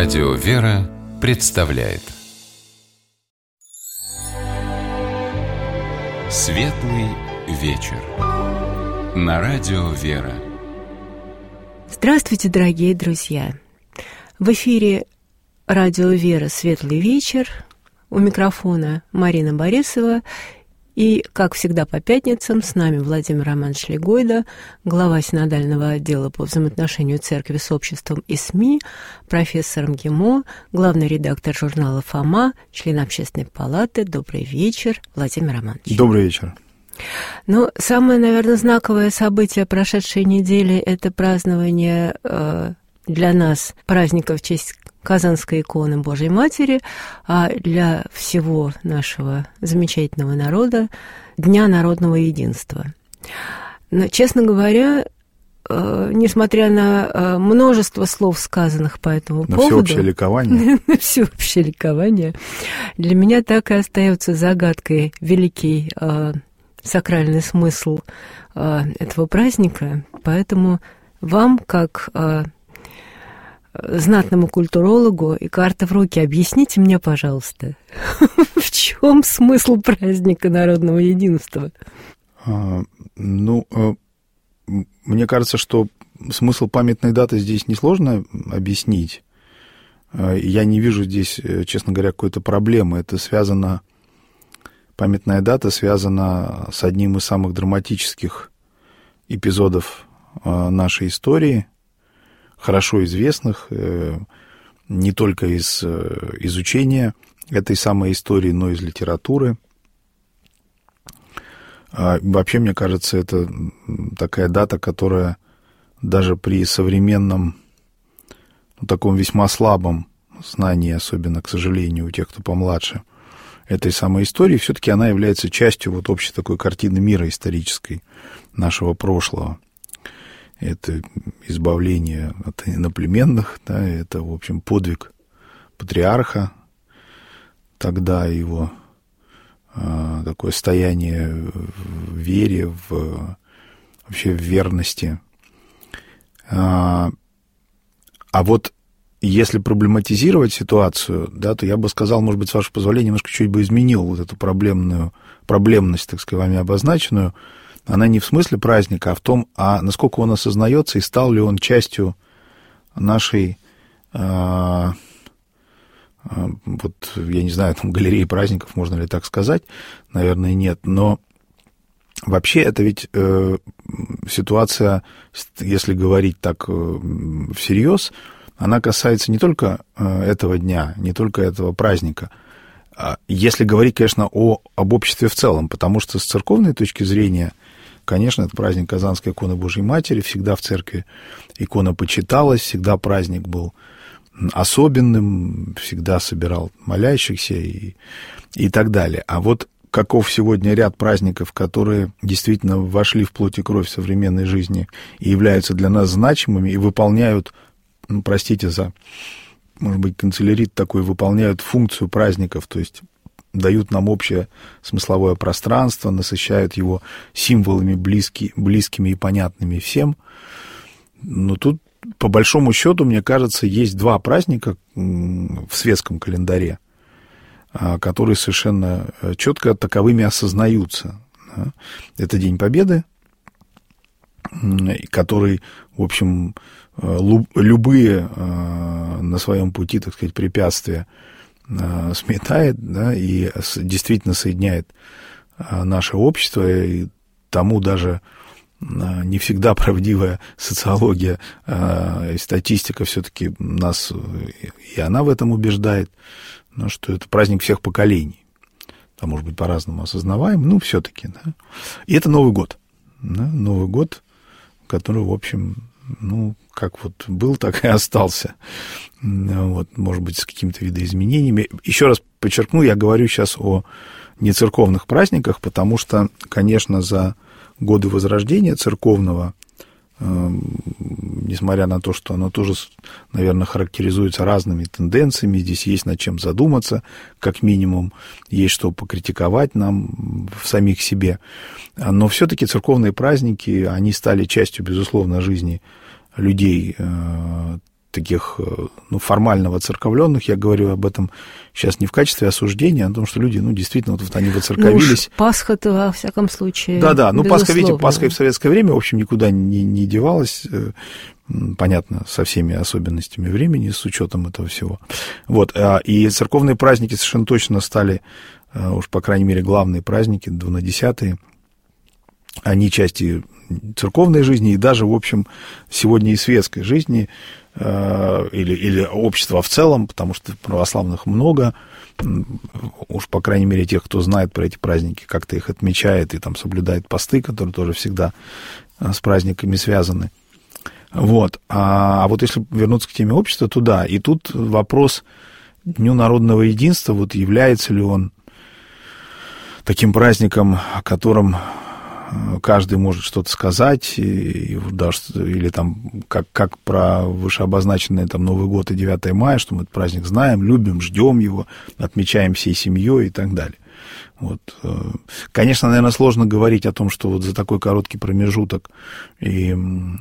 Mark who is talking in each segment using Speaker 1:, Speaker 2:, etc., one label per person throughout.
Speaker 1: Радио «Вера» представляет Светлый вечер на Радио «Вера».
Speaker 2: Здравствуйте, дорогие друзья! В эфире Радио «Вера» «Светлый вечер». У микрофона Марина Борисова. И, как всегда, по пятницам с нами Владимир Романович Легойда, глава синодального отдела по взаимоотношению церкви с обществом и СМИ, профессор МГИМО, главный редактор журнала «Фома», член Общественной палаты. Добрый вечер, Владимир Романович.
Speaker 3: Добрый вечер.
Speaker 2: Ну, самое, наверное, знаковое событие прошедшей недели – это празднование для нас праздника в честь Казанской иконы Божьей Матери, а для всего нашего замечательного народа Дня народного единства. Но, честно говоря, несмотря на множество слов, сказанных по этому поводу...
Speaker 3: Всеобщее ликование.
Speaker 2: Всеобщее ликование. Для меня так и остается загадкой великий сакральный смысл этого праздника. Поэтому вам, как знатному культурологу и карта в руки, объясните мне, пожалуйста, в чем смысл праздника народного единства?
Speaker 3: Мне кажется, что смысл памятной даты здесь несложно объяснить. Я не вижу здесь, честно говоря, какой-то проблемы. Это связано, памятная дата связана с одним из самых драматических эпизодов нашей истории, хорошо известных, не только из изучения этой самой истории, но и из литературы. Вообще, мне кажется, это такая дата, которая даже при современном, таком весьма слабом знании, особенно, к сожалению, у тех, кто помладше, этой самой истории, все-таки она является частью общей такой картины мира исторической нашего прошлого. Это избавление от иноплеменных, да, это, в общем, подвиг патриарха, тогда его такое стояние в вере, вообще в верности. А вот если проблематизировать ситуацию, да, то я бы сказал, может быть, с вашего позволения, немножко чуть бы изменил вот эту проблемность, так сказать, вами обозначенную. Она не в смысле праздника, а в том, насколько он осознается и стал ли он частью нашей, я не знаю, галереи праздников, можно ли так сказать, наверное, нет, но вообще это ведь ситуация, если говорить так всерьез, она касается не только этого дня, не только этого праздника, если говорить, конечно, об обществе в целом, потому что с церковной точки зрения, конечно, это праздник Казанской иконы Божьей Матери, всегда в церкви икона почиталась, всегда праздник был особенным, всегда собирал молящихся и так далее. А вот каков сегодня ряд праздников, которые действительно вошли в плоть и кровь современной жизни и являются для нас значимыми и выполняют, простите за, может быть, канцелярит такой, выполняют функцию праздников, то есть дают нам общее смысловое пространство, насыщают его символами близкими и понятными всем. Но тут, по большому счету, мне кажется, есть два праздника в светском календаре, которые совершенно четко таковыми осознаются. Это День Победы, который, в общем, любые на своем пути, так сказать, препятствия сметает, да, и действительно соединяет наше общество, и тому даже не всегда правдивая социология и статистика все-таки нас, и она в этом убеждает, что это праздник всех поколений. Там, может быть, по-разному осознаваем, но все-таки. Да. И это Новый год. Да, Новый год, который, в общем, как был, так и остался. Может быть, с какими-то видоизменениями. Еще раз подчеркну, я говорю сейчас о нецерковных праздниках, потому что, конечно, за годы возрождения церковного, несмотря на то, что оно тоже, наверное, характеризуется разными тенденциями, здесь есть над чем задуматься, как минимум, есть что покритиковать нам в самих себе, но все-таки церковные праздники, они стали частью, безусловно, жизни людей таких, формально воцерковленных, я говорю об этом сейчас не в качестве осуждения, а о том, что люди, действительно, вот они воцерковились.
Speaker 2: Пасха-то, во всяком случае,
Speaker 3: Да, Пасха, видите, Пасха и в советское время, в общем, никуда не девалась, понятно, со всеми особенностями времени, с учетом этого всего. Вот, и церковные праздники совершенно точно стали, уж, по крайней мере, главные праздники, двунадесятые, они части церковной жизни и даже, в общем, сегодня и светской жизни, или общества в целом, потому что православных много, уж, по крайней мере, тех, кто знает про эти праздники, как-то их отмечает и там соблюдает посты, которые тоже всегда с праздниками связаны. Вот. А вот если вернуться к теме общества, то да. И тут вопрос Дню народного единства, вот является ли он таким праздником, о котором каждый может что-то сказать, или там, как про вышеобозначенный там Новый год и 9 мая, что мы этот праздник знаем, любим, ждем его, отмечаем всей семьей и так далее. Вот. Конечно, наверное, сложно говорить о том, что вот за такой короткий промежуток, и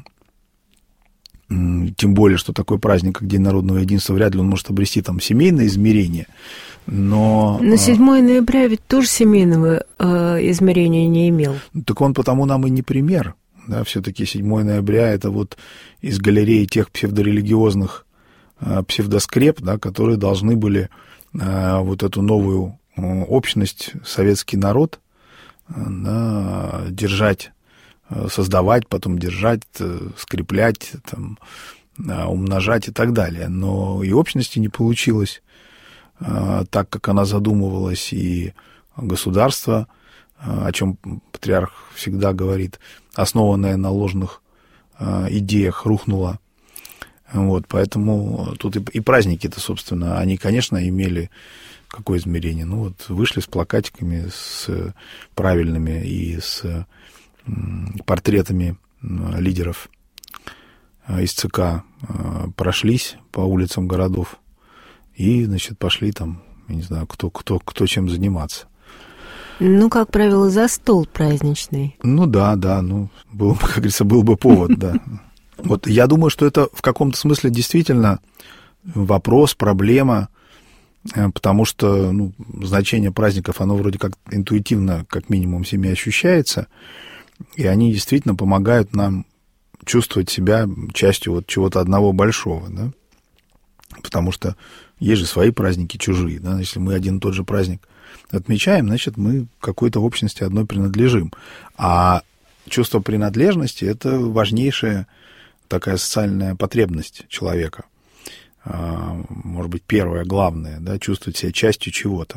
Speaker 3: тем более, что такой праздник, как День народного единства, вряд ли он может обрести там семейное измерение, но
Speaker 2: 7 ноября ведь тоже семейного измерения не имел.
Speaker 3: Так он потому нам и не пример. Да, все-таки 7 ноября – это вот из галереи тех псевдорелигиозных псевдоскреп, да, которые должны были вот эту новую общность, советский народ, да, держать, создавать, потом держать, скреплять, там, умножать и так далее. Но и общности не получилось так, как она задумывалась, и государство, о чем патриарх всегда говорит, основанное на ложных идеях, рухнуло. Вот, поэтому тут и праздники-то, собственно, они, конечно, имели какое измерение? Вышли с плакатиками, с правильными и с портретами лидеров из ЦК, прошлись по улицам городов и, значит, пошли там, я не знаю, кто чем заниматься.
Speaker 2: Как правило, за стол праздничный.
Speaker 3: Да, был, как говорится, был бы повод, да. Вот я думаю, что это в каком-то смысле действительно вопрос, проблема, потому что значение праздников, оно вроде как интуитивно, как минимум, всеми ощущается, и они действительно помогают нам чувствовать себя частью вот чего-то одного большого, да, потому что есть же свои праздники, чужие, да, если мы один и тот же праздник отмечаем, значит, мы какой-то общности одной принадлежим, а чувство принадлежности – это важнейшая такая социальная потребность человека, может быть, первая, главная, да, чувствовать себя частью чего-то,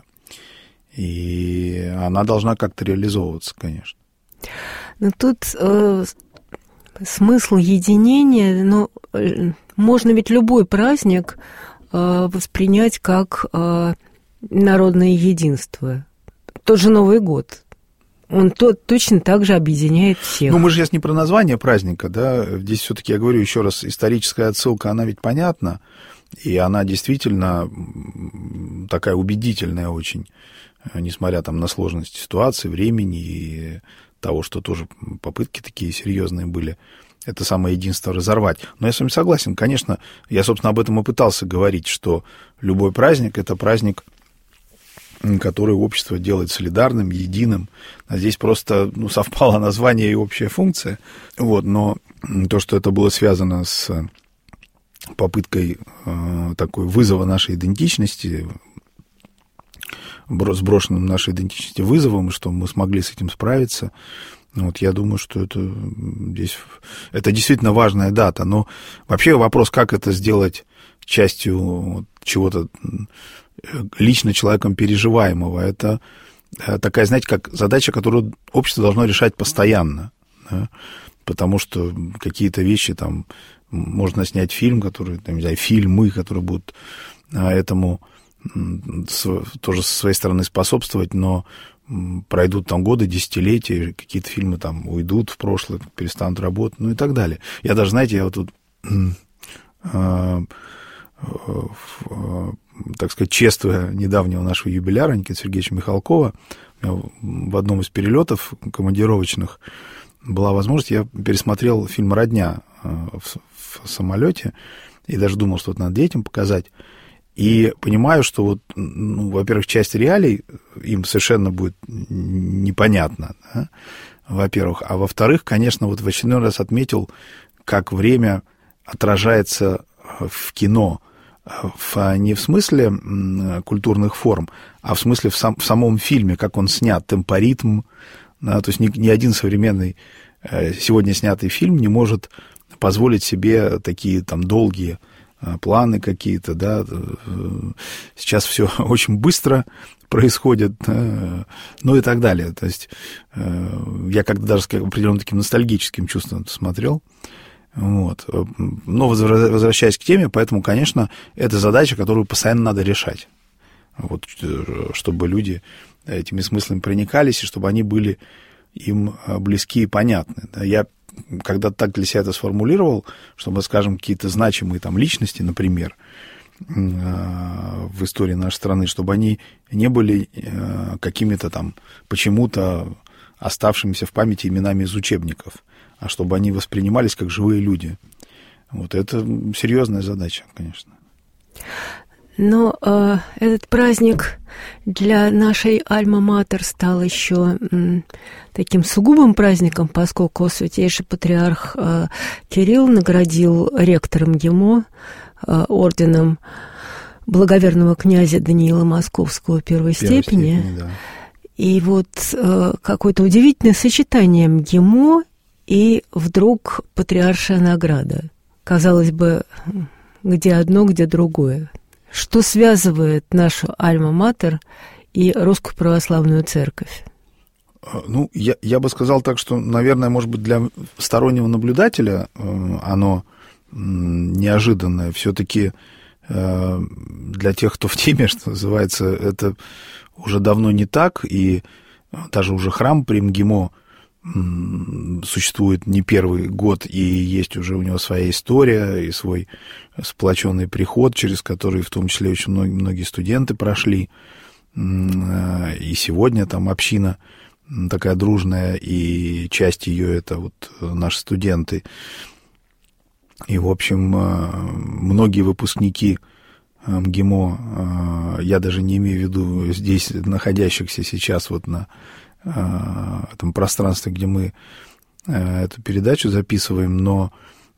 Speaker 3: и она должна как-то реализовываться, конечно.
Speaker 2: Но тут смысл единения, можно ведь любой праздник воспринять как народное единство. Тот же Новый год, он точно так же объединяет всех.
Speaker 3: Мы же сейчас не про название праздника, да, здесь все-таки, я говорю еще раз, историческая отсылка, она ведь понятна, и она действительно такая убедительная очень, несмотря там на сложность ситуации, времени и того, что тоже попытки такие серьезные были, это самое единство разорвать. Но я с вами согласен, конечно, я, собственно, об этом и пытался говорить, что любой праздник – это праздник, который общество делает солидарным, единым. А здесь просто совпало название и общая функция. Вот, но то, что это было связано с попыткой такой вызова нашей идентичности, сброшенным нашей идентичности вызовом, и что мы смогли с этим справиться, я думаю, что это действительно важная дата. Но вообще вопрос, как это сделать частью чего-то лично человеком переживаемого, это такая, знаете, как задача, которую общество должно решать постоянно, да? Потому что какие-то вещи, там, можно снять фильм, фильмы, которые будут этому тоже со своей стороны способствовать, но пройдут там годы, десятилетия, какие-то фильмы там уйдут в прошлое, перестанут работать, и так далее. Я даже, знаете, я вот тут, так сказать, чествуя недавнего нашего юбиляра Никиты Сергеевича Михалкова, в одном из перелетов командировочных была возможность, я пересмотрел фильм «Родня» в самолете, и даже думал, что это надо детям показать. И понимаю, что вот, во-первых, часть реалий им совершенно будет непонятна, да? Во-первых. А во-вторых, конечно, вот в очередной раз отметил, как время отражается в кино, не в смысле культурных форм, а в смысле в самом фильме, как он снят, темпоритм. Да? То есть ни один современный сегодня снятый фильм не может позволить себе такие там долгие планы какие-то, да. Сейчас все очень быстро происходит, ну и так далее. То есть я как-то даже с определенным таким ностальгическим чувством смотрел. Вот. Но возвращаясь к теме, поэтому, конечно, это задача, которую постоянно надо решать. Вот, чтобы люди этими смыслами проникались, и чтобы они были им близки и понятны. Я когда-то так для себя это сформулировал, чтобы, скажем, какие-то значимые там личности, например, в истории нашей страны, чтобы они не были какими-то там почему-то оставшимися в памяти именами из учебников, а чтобы они воспринимались как живые люди. Вот это серьезная задача, конечно.
Speaker 2: Но этот праздник для нашей Альма-Матер стал еще таким сугубым праздником, поскольку святейший патриарх Кирилл наградил ректором ГИМО орденом благоверного князя Даниила Московского первой степени.
Speaker 3: Да.
Speaker 2: И вот какое-то удивительное сочетание МГИМО и вдруг патриаршая награда. Казалось бы, где одно, где другое. Что связывает нашу Альма-Матер и Русскую Православную Церковь?
Speaker 3: Ну, я бы сказал так, что, наверное, может быть, для стороннего наблюдателя оно неожиданное. Все-таки для тех, кто в теме, что называется, это уже давно не так, и даже уже храм при МГИМО существует не первый год, и есть уже у него своя история и свой сплоченный приход, через который в том числе очень многие студенты прошли. И сегодня там община такая дружная, и часть ее это вот наши студенты. И, в общем, многие выпускники МГИМО, я даже не имею в виду здесь находящихся сейчас вот на этом пространстве, где мы эту передачу записываем, но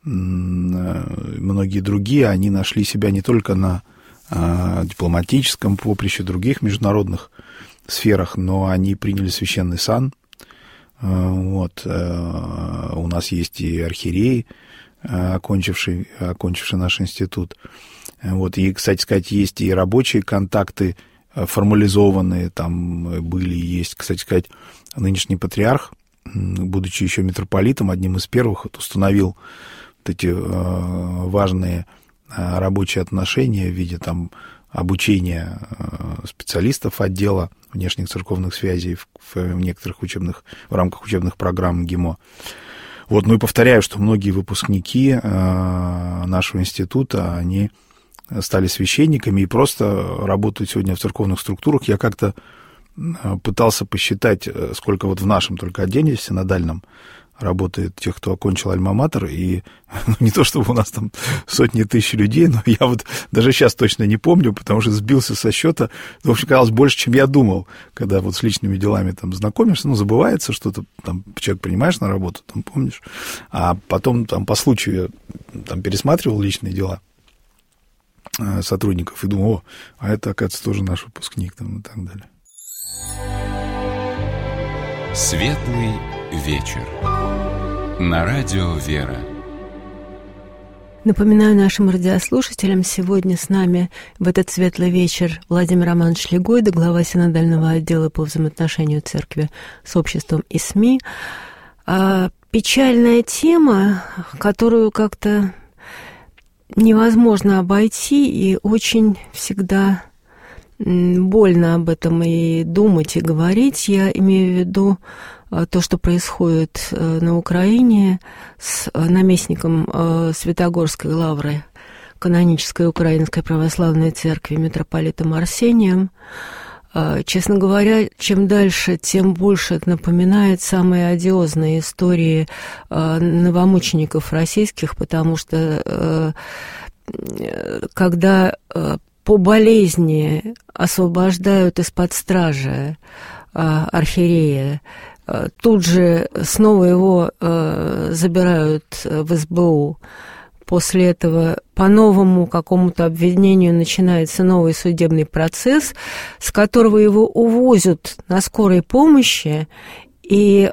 Speaker 3: многие другие, они нашли себя не только на дипломатическом поприще, других международных сферах, но они приняли священный сан. Вот. У нас есть и архиерей, окончивший наш институт. Вот. И, кстати сказать, есть и рабочие контакты, формализованные там были, есть, кстати сказать, нынешний патриарх, будучи еще митрополитом, одним из первых установил вот эти важные рабочие отношения в виде там обучения специалистов отдела внешних церковных связей в некоторых в рамках учебных программ ГИМО. Вот, ну и повторяю, что многие выпускники нашего института, они стали священниками и просто работают сегодня в церковных структурах. Я как-то пытался посчитать, сколько вот в нашем только отделе синодальном работает тех, кто окончил Альма-Матер, и не то чтобы у нас там сотни тысяч людей, но я вот даже сейчас точно не помню, потому что сбился со счета. В общем, казалось, больше, чем я думал, когда вот с личными делами там знакомишься, ну, забывается что-то, там, человек принимаешь на работу, там, помнишь, а потом там по случаю там пересматривал личные дела сотрудников и думал, а это, оказывается, тоже наш выпускник, там, и так далее.
Speaker 1: Светлый вечер. На радио «Вера».
Speaker 2: Напоминаю нашим радиослушателям, сегодня с нами в этот светлый вечер Владимир Романович Легойда, глава синодального отдела по взаимоотношению церкви с обществом и СМИ. Печальная тема, которую как-то невозможно обойти, и очень всегда больно об этом и думать, и говорить. Я имею в виду то, что происходит на Украине с наместником Святогорской лавры канонической Украинской Православной Церкви митрополитом Арсением. Честно говоря, чем дальше, тем больше это напоминает самые одиозные истории новомучеников российских, потому что когда по болезни освобождают из-под стражи архиерея, тут же снова его забирают в СБУ. После этого по новому какому-то обвинению начинается новый судебный процесс, с которого его увозят на скорой помощи и,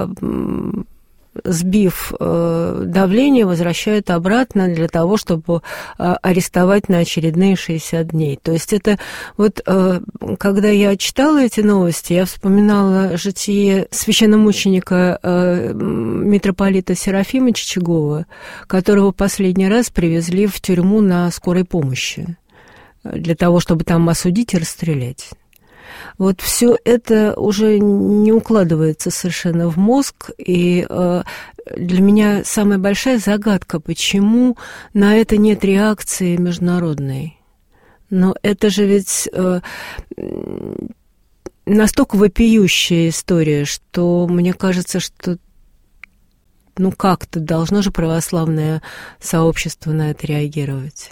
Speaker 2: сбив давление, возвращают обратно для того, чтобы арестовать на очередные 60 дней. То есть это вот, когда я читала эти новости, я вспоминала житие священномученика митрополита Серафима Чичагова, которого последний раз привезли в тюрьму на скорой помощи для того, чтобы там осудить и расстрелять. Вот все это уже не укладывается совершенно в мозг, и для меня самая большая загадка, почему на это нет реакции международной. Но это же ведь настолько вопиющая история, что мне кажется, что как-то должно же православное сообщество на это реагировать.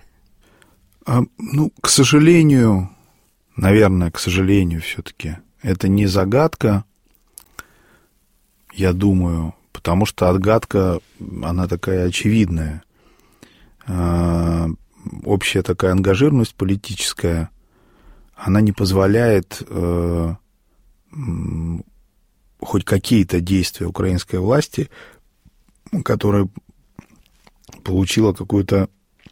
Speaker 3: К сожалению... Наверное, к сожалению, все-таки это не загадка, я думаю, потому что отгадка, она такая очевидная. Общая такая ангажированность политическая, она не позволяет хоть какие-то действия украинской власти, которая получила какую-то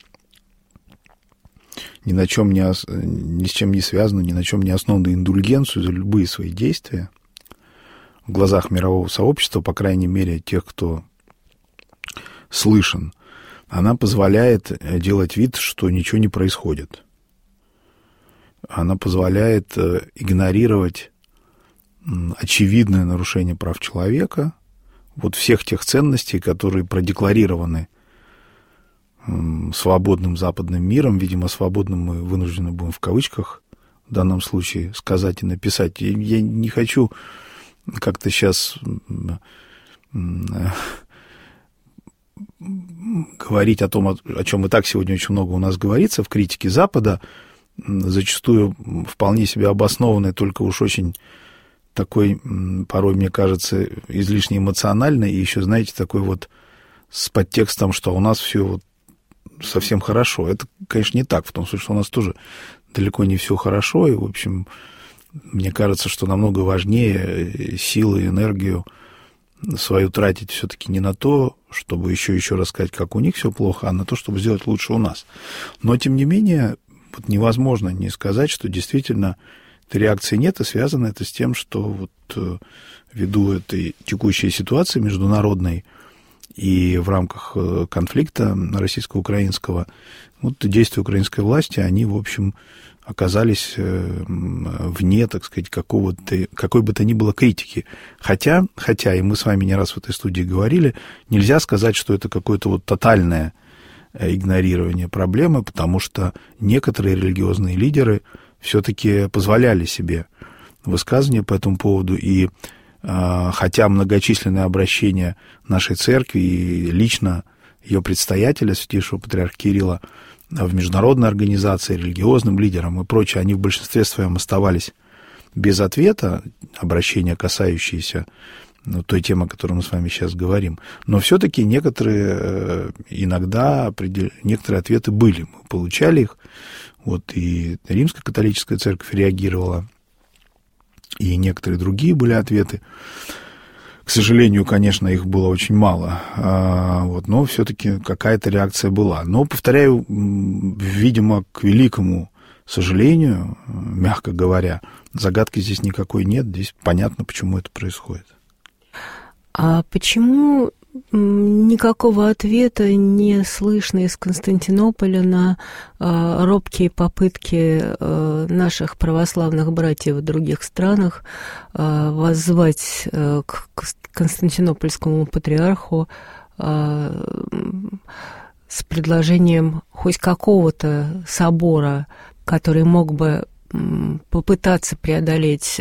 Speaker 3: ни с чем не связанную, ни на чем не основанную индульгенцию за любые свои действия в глазах мирового сообщества, по крайней мере, тех, кто слышен, она позволяет делать вид, что ничего не происходит. Она позволяет игнорировать очевидное нарушение прав человека, вот всех тех ценностей, которые продекларированы свободным западным миром, видимо, свободным мы вынуждены будем в кавычках в данном случае сказать и написать. Я не хочу как-то сейчас говорить о том, о чем и так сегодня очень много у нас говорится в критике Запада, зачастую вполне себе обоснованной, только уж очень такой, порой, мне кажется, излишне эмоциональной, и еще, знаете, такой вот с подтекстом, что у нас все вот совсем хорошо. Это, конечно, не так, в том смысле, что у нас тоже далеко не все хорошо, и, в общем, мне кажется, что намного важнее силы и энергию свою тратить все-таки не на то, чтобы еще рассказать, как у них все плохо, а на то, чтобы сделать лучше у нас. Но, тем не менее, вот невозможно не сказать, что действительно реакции нет, и связано это с тем, что вот ввиду этой текущей ситуации международной и в рамках конфликта российско-украинского, вот действия украинской власти, они, в общем, оказались вне, так сказать, какой бы то ни было критики. Хотя, и мы с вами не раз в этой студии говорили, нельзя сказать, что это какое-то вот тотальное игнорирование проблемы, потому что некоторые религиозные лидеры все-таки позволяли себе высказывания по этому поводу, и хотя многочисленные обращения нашей церкви и лично ее предстоятеля, святейшего патриарха Кирилла, в международной организации, религиозным лидерам и прочее, они в большинстве своем оставались без ответа, обращения, касающиеся той темы, о которой мы с вами сейчас говорим. Но все-таки некоторые ответы были, мы получали их. Вот и Римская католическая церковь реагировала, и некоторые другие были ответы. К сожалению, конечно, их было очень мало, но все-таки какая-то реакция была. Но, повторяю, видимо, к великому сожалению, мягко говоря, загадки здесь никакой нет, здесь понятно, почему это происходит.
Speaker 2: А почему никакого ответа не слышно из Константинополя на робкие попытки наших православных братьев в других странах воззвать к Константинопольскому патриарху с предложением хоть какого-то собора, который мог бы попытаться преодолеть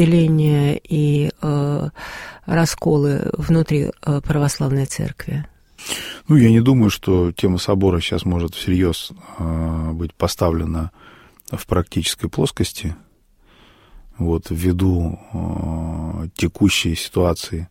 Speaker 2: разделение и расколы внутри православной церкви?
Speaker 3: Я не думаю, что тема собора сейчас может всерьез быть поставлена в практической плоскости. Ввиду текущей ситуации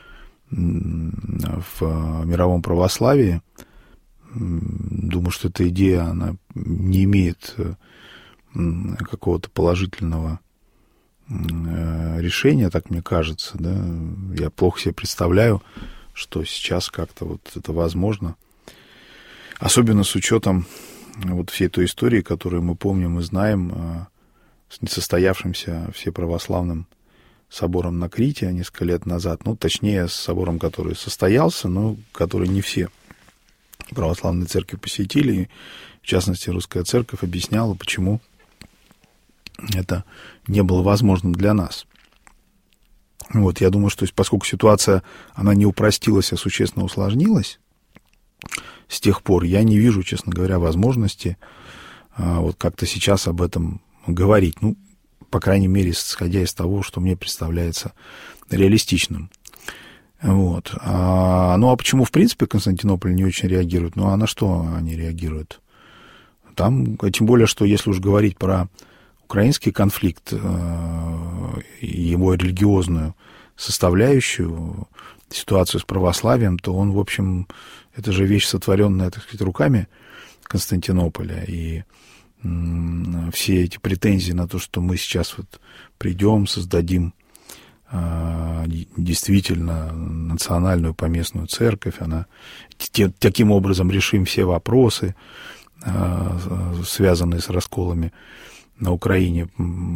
Speaker 3: в мировом православии, думаю, что эта идея, она не имеет какого-то положительного решения, так мне кажется, да. Я плохо себе представляю, что сейчас как-то это возможно. Особенно с учетом всей той истории, которую мы помним и знаем, с несостоявшимся всеправославным собором на Крите несколько лет назад. Точнее, с собором, который состоялся, но который не все православные церкви посетили. И, в частности, Русская Церковь объясняла, почему это не было возможным для нас. Я думаю, что поскольку ситуация, она не упростилась, а существенно усложнилась, с тех пор я не вижу, честно говоря, возможности как-то сейчас об этом говорить. По крайней мере, исходя из того, что мне представляется реалистичным. А почему, в принципе, Константинополь не очень реагирует? А на что они реагируют? Там, тем более, что если уж говорить про украинский конфликт и его религиозную составляющую, ситуацию с православием, то он, в общем, это же вещь, сотворенная, так сказать, руками Константинополя. И все эти претензии на то, что мы сейчас придем, создадим действительно национальную поместную церковь, таким образом решим все вопросы, связанные с расколами на Украине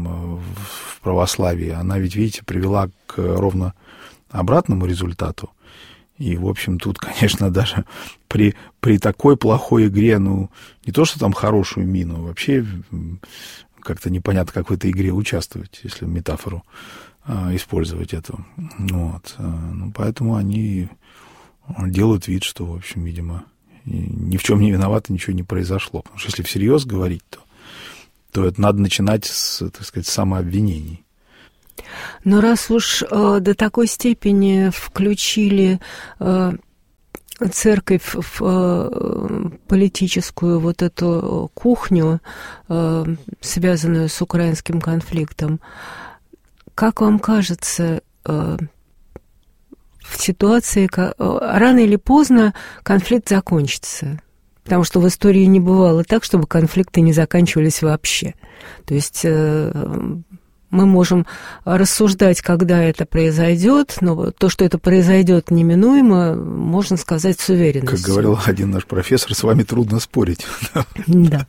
Speaker 3: в православии, она ведь, видите, привела к ровно обратному результату. И, в общем, тут, конечно, даже при такой плохой игре, не то, что там хорошую мину, вообще как-то непонятно, как в этой игре участвовать, если метафору использовать эту. Поэтому они делают вид, что, в общем, видимо, ни в чем не виноваты, ничего не произошло. Потому что если всерьез говорить, то это надо начинать так сказать, с самообвинений.
Speaker 2: Но раз уж до такой степени включили церковь в политическую эту кухню, связанную с украинским конфликтом, как вам кажется, в ситуации, рано или поздно конфликт закончится? Потому что в истории не бывало так, чтобы конфликты не заканчивались вообще. То есть мы можем рассуждать, когда это произойдет, но то, что это произойдет неминуемо, можно сказать с уверенностью.
Speaker 3: Как говорил один наш профессор, с вами трудно спорить.
Speaker 2: Да.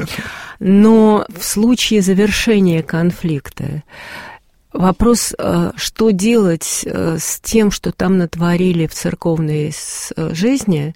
Speaker 2: Но в случае завершения конфликта вопрос, что делать с тем, что там натворили в церковной жизни,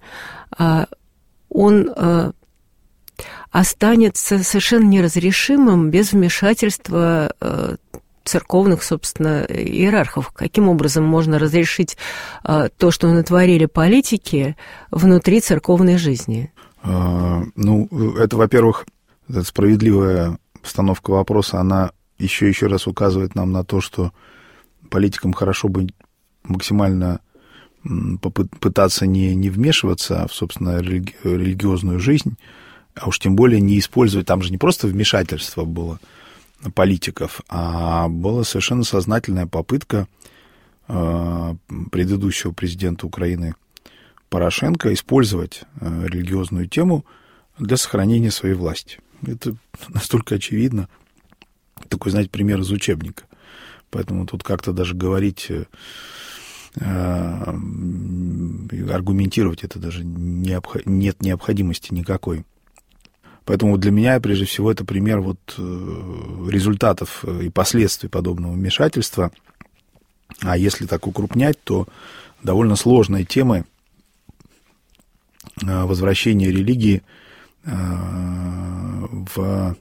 Speaker 2: он останется совершенно неразрешимым без вмешательства церковных, собственно, иерархов. Каким образом можно разрешить то, что натворили политики внутри церковной жизни?
Speaker 3: Это, во-первых, справедливая постановка вопроса, она еще раз указывает нам на то, что политикам хорошо бы максимально попытаться не вмешиваться в, собственно, религиозную жизнь, а уж тем более не использовать, там же не просто вмешательство было политиков, а была совершенно сознательная попытка предыдущего президента Украины Порошенко использовать религиозную тему для сохранения своей власти. Это настолько очевидно. Такой, знаете, пример из учебника. Поэтому тут как-то даже говорить, аргументировать это даже нет необходимости никакой. Поэтому для меня, прежде всего, это пример результатов и последствий подобного вмешательства. А если так укрупнять, то довольно сложной темой возвращения религии в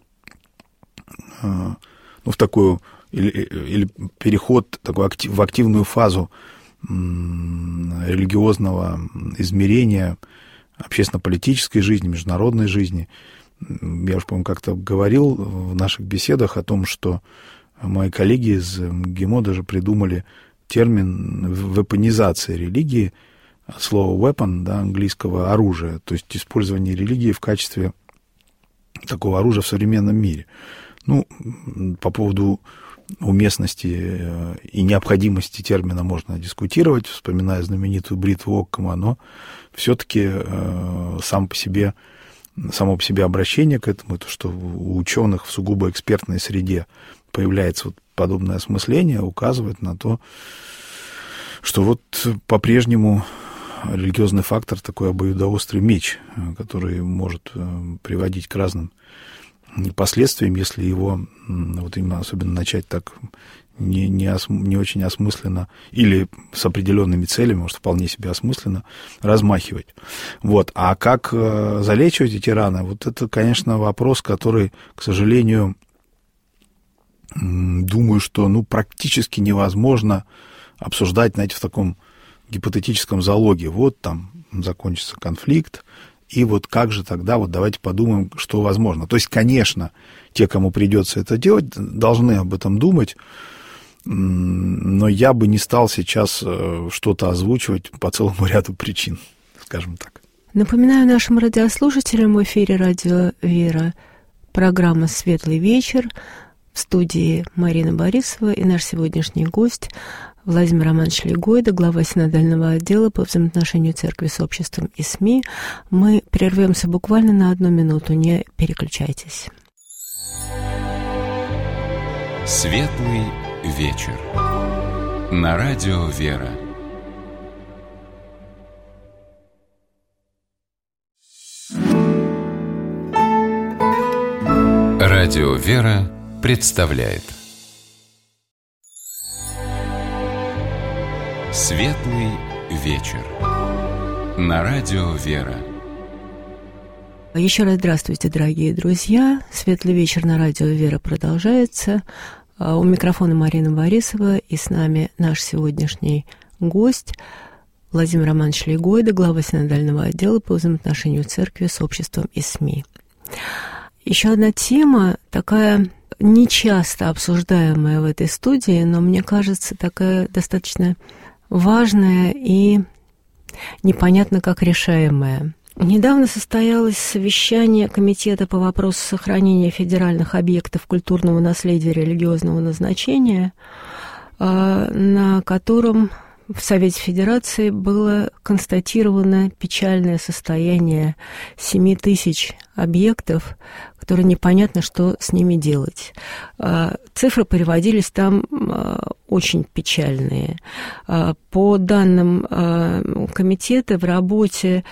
Speaker 3: такую или переход такой в активную фазу религиозного измерения общественно-политической жизни, международной жизни. Я уж, по-моему, как-то говорил в наших беседах о том, что мои коллеги из МГИМО даже придумали термин вепонизация религии, от слова weapon, да, английского оружия, то есть использование религии в качестве такого оружия в современном мире. Ну, по поводу уместности и необходимости термина можно дискутировать, вспоминая знаменитую бритву Оккама, но все-таки само по себе обращение к этому, то, что у ученых в сугубо экспертной среде появляется вот подобное осмысление, указывает на то, что вот по-прежнему религиозный фактор такой обоюдоострый меч, который может приводить к разным последствиям, если его вот именно особенно начать так не очень осмысленно или с определенными целями, может, вполне себе осмысленно размахивать. Вот. А как залечивать эти раны? Вот это, конечно, вопрос, который, к сожалению, думаю, что практически невозможно обсуждать, знаете, в таком гипотетическом залоге. Вот там закончится конфликт, и вот как же тогда, вот давайте подумаем, что возможно. То есть, конечно, те, кому придется это делать, должны об этом думать, но я бы не стал сейчас что-то озвучивать по целому ряду причин, скажем так.
Speaker 2: Напоминаю нашим радиослушателям, в эфире радио «Вера» программа «Светлый вечер», в студии Марина Борисова и наш сегодняшний гость Владимир Романович Легойда, глава синодального отдела по взаимоотношению церкви с обществом и СМИ. Мы прервемся буквально на 1 минуту, не переключайтесь.
Speaker 1: Светлый вечер. На радио «Вера». Радио «Вера» представляет Светлый вечер. На радио «Вера».
Speaker 2: Еще раз здравствуйте, дорогие друзья. Светлый вечер на радио «Вера» продолжается. У микрофона Марина Борисова, и с нами наш сегодняшний гость Владимир Романович Легойда, глава синодального отдела по взаимоотношению церкви с обществом и СМИ. Еще одна тема, такая нечасто обсуждаемая в этой студии, но, мне кажется, такая достаточно важная и непонятно как решаемая. Недавно состоялось совещание Комитета по вопросу сохранения федеральных объектов культурного наследия религиозного назначения, на котором в Совете Федерации было констатировано печальное состояние 7 тысяч объектов, которые непонятно, что с ними делать. Цифры приводились там очень печальные. По данным комитета, в работе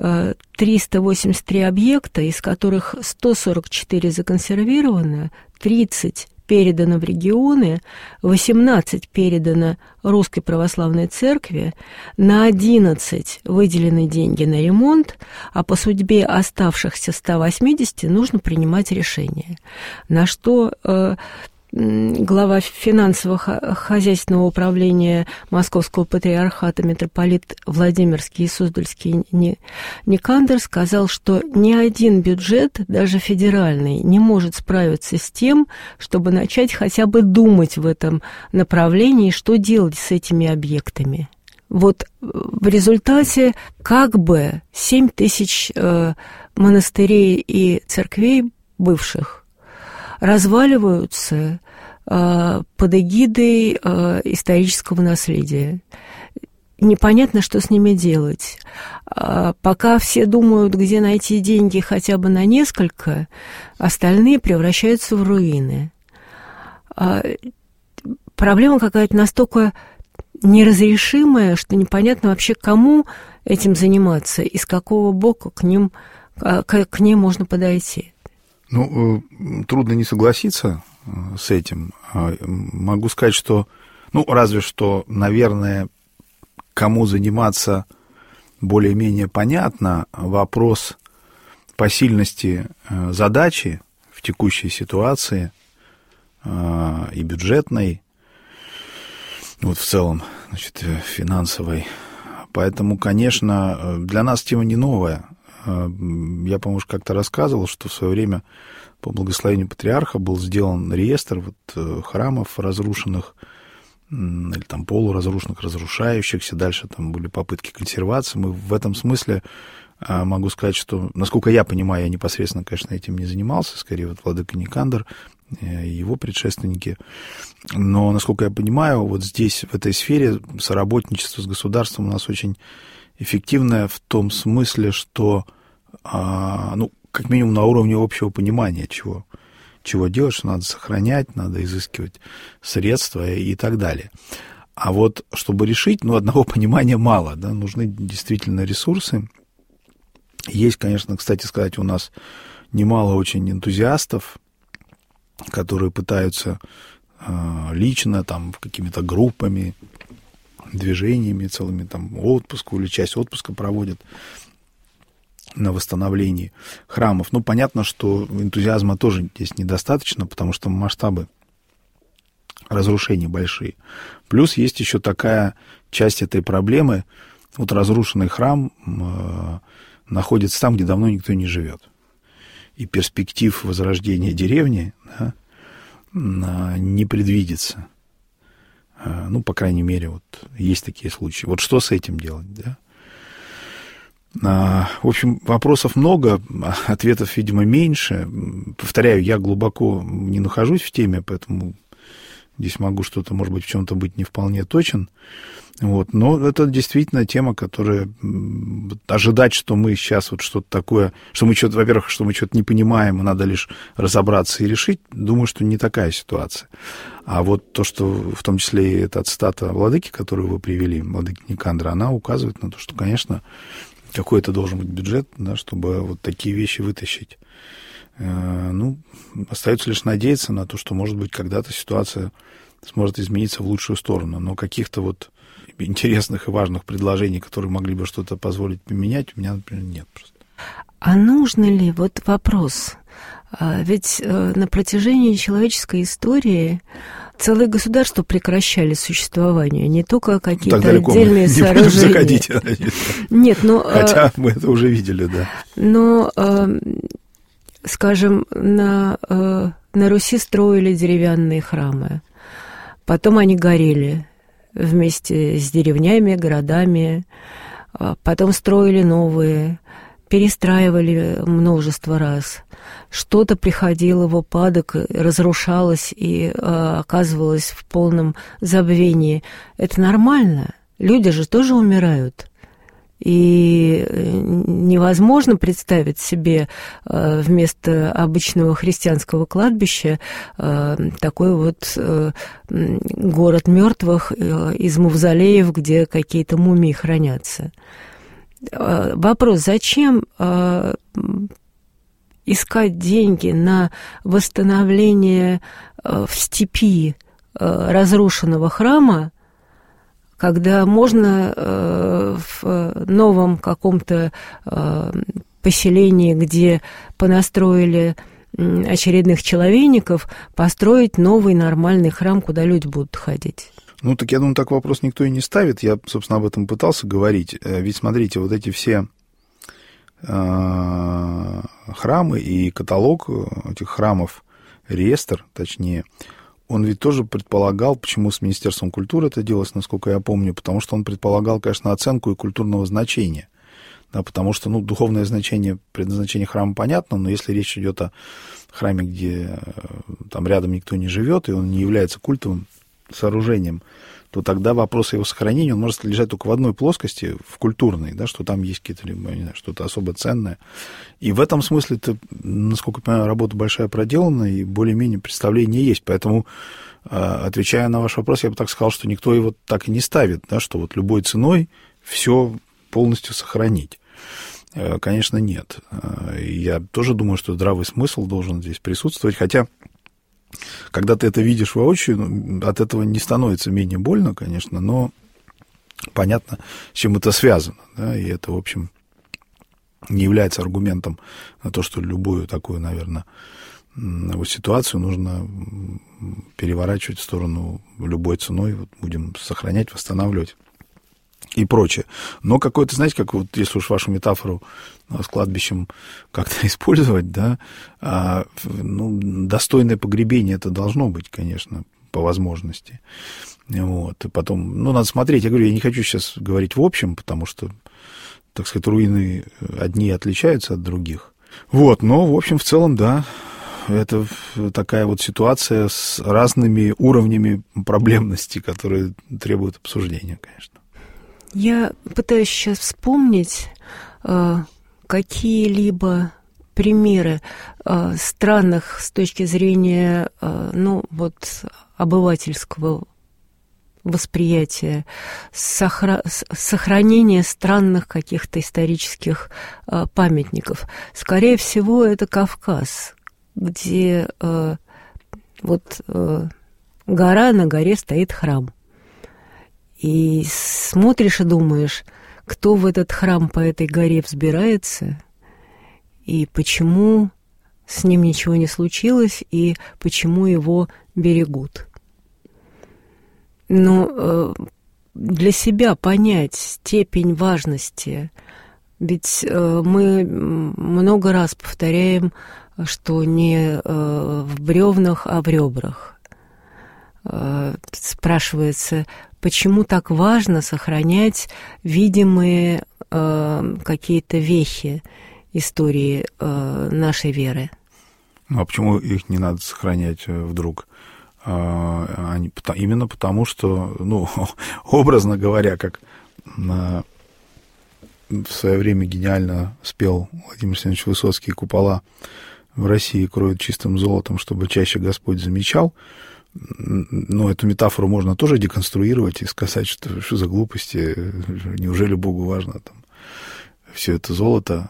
Speaker 2: 383 объекта, из которых 144 законсервированы, 30 передано в регионы, 18 передано Русской Православной Церкви, на 11 выделены деньги на ремонт, а по судьбе оставшихся 180 нужно принимать решение. На что глава финансово-хозяйственного управления Московского патриархата митрополит Владимирский и Суздальский Никандр сказал, что ни один бюджет, даже федеральный, не может справиться с тем, чтобы начать хотя бы думать в этом направлении, что делать с этими объектами. Вот в результате как бы 7 тысяч монастырей и церквей бывших разваливаются под эгидой исторического наследия. Непонятно, что с ними делать. Пока все думают, где найти деньги хотя бы на несколько, остальные превращаются в руины. Проблема какая-то настолько неразрешимая, что непонятно вообще, кому этим заниматься и с какого боку к ним можно подойти.
Speaker 3: Трудно не согласиться с этим. Могу сказать, что, разве что, наверное, кому заниматься более-менее понятно. Вопрос посильности задачи в текущей ситуации и бюджетной, в целом, финансовой. Поэтому, конечно, для нас тема не новая. Я, по-моему, как-то рассказывал, что в свое время по благословению патриарха был сделан реестр храмов разрушенных или там полуразрушенных, разрушающихся, дальше там были попытки консервации. Мы в этом смысле могу сказать, что, насколько я понимаю, я непосредственно, конечно, этим не занимался, скорее вот владыка Никандр и его предшественники, но, насколько я понимаю, вот здесь, в этой сфере, соработничество с государством у нас очень эффективное в том смысле, что, ну, как минимум на уровне общего понимания, чего делать, что надо сохранять, надо изыскивать средства и так далее. А вот чтобы решить, ну, одного понимания мало, да, нужны действительно ресурсы. Есть, конечно, кстати сказать, у нас немало очень энтузиастов, которые пытаются лично, там, какими-то группами, движениями целыми, там, отпуску или часть отпуска проводят на восстановлении храмов. Ну, понятно, что энтузиазма тоже здесь недостаточно, потому что масштабы разрушений большие. Плюс есть еще такая часть этой проблемы. Вот разрушенный храм находится там, где давно никто не живет. И перспектив возрождения деревни, да, не предвидится. Ну, по крайней мере, вот есть такие случаи. Вот что с этим делать, да? В общем, вопросов много, ответов, видимо, меньше. Повторяю, я глубоко не нахожусь в теме, поэтому здесь могу что-то, может быть, в чем-то быть не вполне точен. Вот. Но это действительно тема, которая... Ожидать, что мы сейчас вот что-то такое... Что мы что-то, во-первых, что мы что-то не понимаем, и надо лишь разобраться и решить, думаю, что не такая ситуация. А вот то, что в том числе и эта цитата владыки, которую вы привели, владыки Никандра, она указывает на то, что, конечно, какой-то должен быть бюджет, да, чтобы вот такие вещи вытащить. Ну, остается лишь надеяться на то, что, может быть, когда-то ситуация сможет измениться в лучшую сторону. Но каких-то вот интересных и важных предложений, которые могли бы что-то позволить поменять, у меня, например, нет просто.
Speaker 2: А нужно ли, вот вопрос, ведь на протяжении человеческой истории целые государства прекращали существование, не только какие-то отдельные сооружения. Нет, но...
Speaker 3: Хотя мы это уже видели, да.
Speaker 2: Но, скажем, на Руси строили деревянные храмы, потом они горели вместе с деревнями, городами, потом строили новые, перестраивали множество раз. Что-то приходило в упадок, разрушалось и оказывалось в полном забвении. Это нормально. Люди же тоже умирают. И невозможно представить себе вместо обычного христианского кладбища такой вот город мертвых из мавзолеев, где какие-то мумии хранятся. Вопрос, зачем искать деньги на восстановление в степи разрушенного храма, когда можно в новом каком-то поселении, где понастроили очередных человейников, построить новый нормальный храм, куда люди будут ходить?
Speaker 3: Ну, так я думаю, так вопрос никто и не ставит. Я, собственно, об этом пытался говорить. Ведь, смотрите, вот эти все храмы и каталог этих храмов, реестр, точнее, он ведь тоже предполагал, почему с Министерством культуры это делалось, насколько я помню, потому что он предполагал, конечно, оценку и культурного значения. Да, потому что, ну, духовное значение, предназначение храма понятно, но если речь идет о храме, где там рядом никто не живет, и он не является культовым сооружением, то тогда вопрос о его сохранении, он может лежать только в одной плоскости, в культурной, да, что там есть какие-то, не знаю, что-то особо ценное. И в этом смысле, насколько я понимаю, работа большая проделана, и более-менее представление есть. Поэтому, отвечая на ваш вопрос, я бы так сказал, что никто его так и не ставит, да, что вот любой ценой все полностью сохранить. Конечно, нет. Я тоже думаю, что здравый смысл должен здесь присутствовать, хотя когда ты это видишь воочию, от этого не становится менее больно, конечно, но понятно, с чем это связано, да, и это, в общем, не является аргументом на то, что любую такую, наверное, вот ситуацию нужно переворачивать в сторону любой ценой, вот будем сохранять, восстанавливать и прочее. Но какой-то, знаете, как вот, если уж вашу метафору с кладбищем как-то использовать, да, ну, достойное погребение это должно быть, конечно, по возможности. Вот. И потом, надо смотреть. Я говорю, я не хочу сейчас говорить в общем, потому что, так сказать, руины одни отличаются от других. Вот, но, в общем, в целом, да, это такая вот ситуация с разными уровнями проблемности, которые требуют обсуждения, конечно.
Speaker 2: Я пытаюсь сейчас вспомнить какие-либо примеры странных с точки зрения, обывательского восприятия, сохранения странных каких-то исторических памятников. Скорее всего, это Кавказ, где гора, на горе стоит храм. И смотришь и думаешь, кто в этот храм по этой горе взбирается, и почему с ним ничего не случилось, и почему его берегут. Но для себя понять степень важности, ведь мы много раз повторяем, что не в бревнах, а в ребрах. Спрашивается, почему так важно сохранять видимые какие-то вехи истории нашей веры?
Speaker 3: А почему их не надо сохранять вдруг? Именно потому, что, образно говоря, как в свое время гениально спел Владимир Александрович Высоцкий, купола в России кроют чистым золотом, чтобы чаще Господь замечал. Но эту метафору можно тоже деконструировать и сказать, что за глупости, неужели Богу важно там все это золото,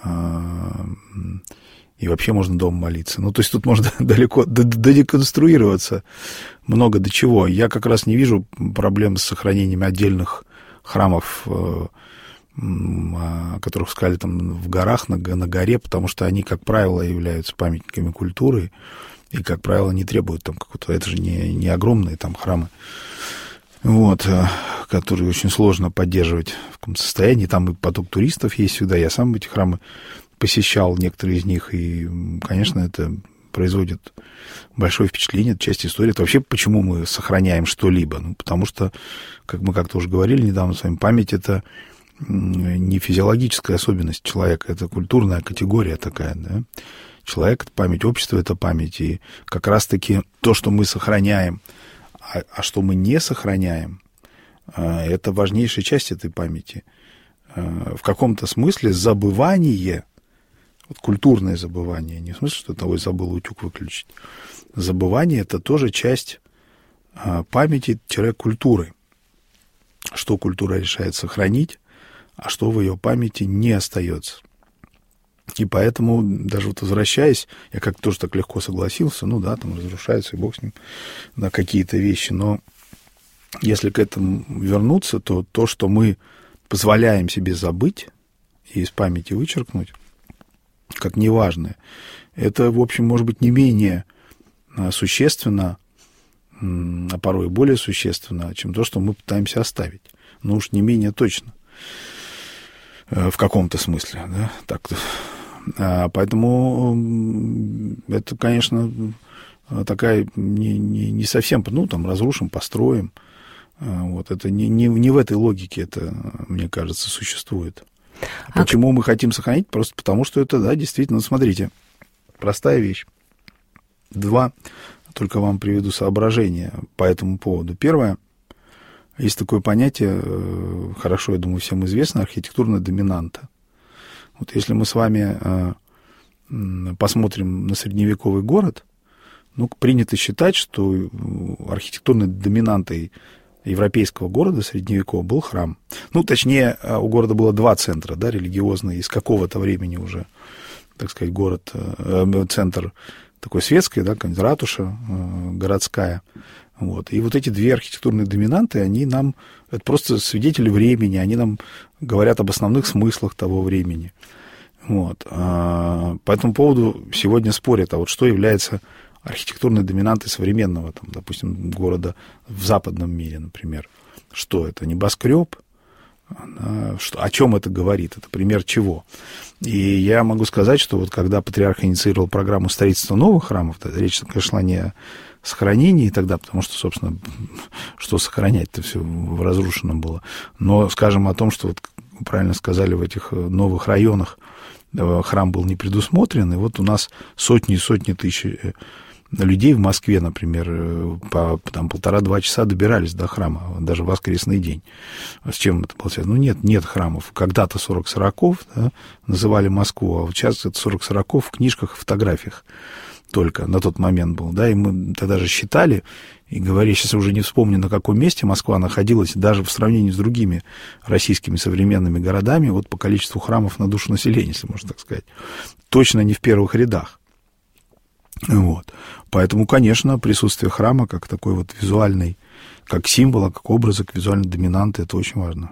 Speaker 3: и вообще можно дома молиться. То есть тут можно далеко додеконструироваться много до чего. Я как раз не вижу проблем с сохранением отдельных храмов, о которых сказали там в горах, на горе, потому что они, как правило, являются памятниками культуры и, как правило, не требуют там какого-то... Это же не огромные там храмы, которые очень сложно поддерживать в каком-то состоянии. Там и поток туристов есть сюда. Я сам эти храмы посещал, некоторые из них, и, конечно, это производит большое впечатление, это часть истории. Это вообще почему мы сохраняем что-либо? Потому что, как мы как-то уже говорили недавно с вами, память — это не физиологическая особенность человека, это культурная категория такая, да? Человек — это память, общество — это память, и как раз-таки то, что мы сохраняем, а что мы не сохраняем, это важнейшая часть этой памяти. В каком-то смысле забывание, культурное забывание, не в смысле, что того забыл утюг выключить, забывание — это тоже часть памяти-культуры. Что культура решает сохранить, а что в ее памяти не остается. И поэтому, даже возвращаясь, я как-то тоже так легко согласился, там разрушаются, и бог с ним, какие-то вещи, но если к этому вернуться, то что мы позволяем себе забыть и из памяти вычеркнуть, как неважное, это, в общем, может быть не менее существенно, а порой и более существенно, чем то, что мы пытаемся оставить. Но уж не менее точно. В каком-то смысле, да, так-то. Поэтому это, конечно, такая не совсем, разрушим, построим. Это не в этой логике это, мне кажется, существует. Почему мы хотим сохранить? Просто потому, что это, да, действительно, смотрите, простая вещь. Два только вам приведу соображения по этому поводу. Первое. Есть такое понятие, хорошо, я думаю, всем известно, архитектурная доминанта. Если мы с вами посмотрим на средневековый город, принято считать, что архитектурной доминантой европейского города средневекового был храм. Точнее, у города было два центра, да, религиозные, из какого-то времени уже, так сказать, центр такой светский, да, ратуша городская. И эти две архитектурные доминанты, они нам, это просто свидетели времени, они нам говорят об основных смыслах того времени. По этому поводу сегодня спорят, что является архитектурной доминантой современного, допустим, города в западном мире, например. Что это? Небоскреб, О чем это говорит? Это пример чего? И я могу сказать, что вот когда патриарх инициировал программу строительства новых храмов, речь, конечно, шла не о сохранении тогда, потому что, собственно, что сохранять-то все в разрушенном было. Но, скажем, о том, что, вот, правильно сказали, в этих новых районах храм был не предусмотрен, и вот у нас сотни и сотни тысяч людей в Москве, например, по 1,5-2 часа добирались до храма, даже в воскресный день. С чем это было связано? Нет храмов. Когда-то 40-40, да, называли Москву, а вот сейчас это 40-40 в книжках и фотографиях только на тот момент был, да, и мы тогда же считали, и говоря, сейчас уже не вспомню, на каком месте Москва находилась, даже в сравнении с другими российскими современными городами, вот по количеству храмов на душу населения, если можно так сказать, точно не в первых рядах. Вот. Поэтому, конечно, присутствие храма как такой вот визуальный, как символа, как образа, как визуальной доминанты, это очень важно.